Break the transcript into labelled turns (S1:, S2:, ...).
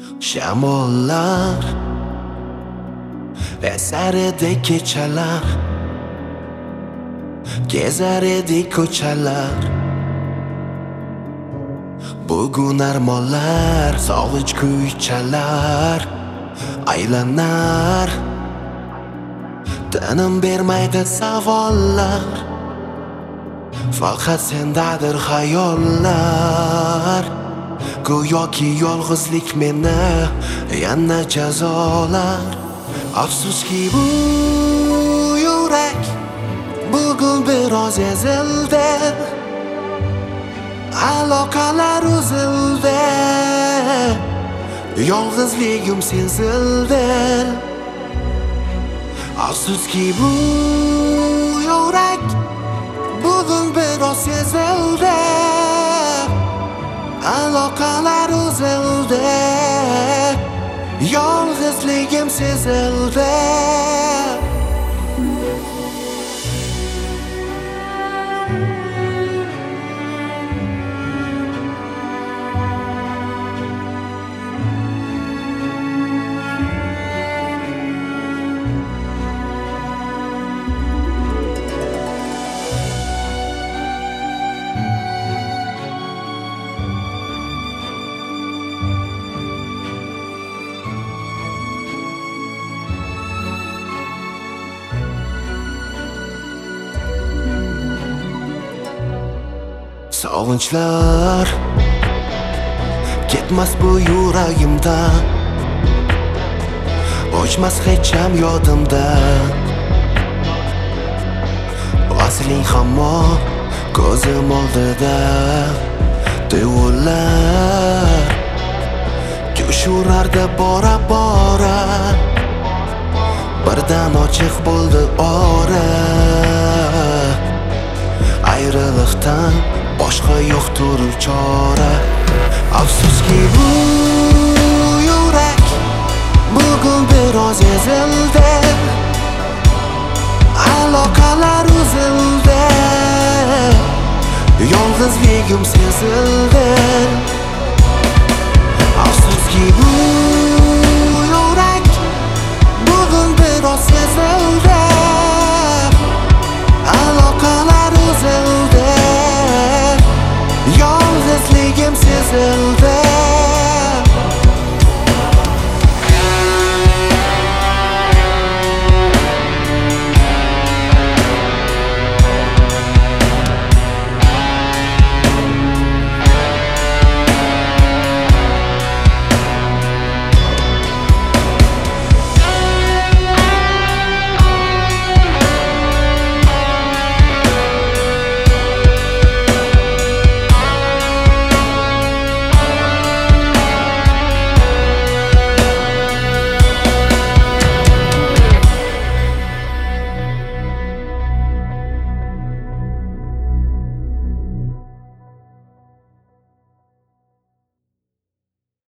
S1: Shamollar esar edi kechalar, kezar edi ko'chalar. Bugun armonlar, sog'inch kuychalar aylanar. Tinim bermaydi savollar, faqat sendadir xayollar. Go'yoki yolg'izlik meni yana jazolar. Afsuski bu yurak bugun biroz ezildi, aloqalar uzildi, yolg'izligim sezildi. Afsuski bu yurak bugun biroz ezildi, aloqalar uzildi, yolg'izligim sezildi. Sog'inchlar ketmas bu yuragimdan, o'chmas hech ham yodimdan. Asling hamon ko'zim oldida, tuyg'ular jo'shurardi bora bora. Birdan ochiq bo'ldi ora, ayriliqdan boshqa yo'qdir chora. Afsuski bu yurak bugun biroz ezildi, aloqalar uzildi, yolg'izligim sezildi.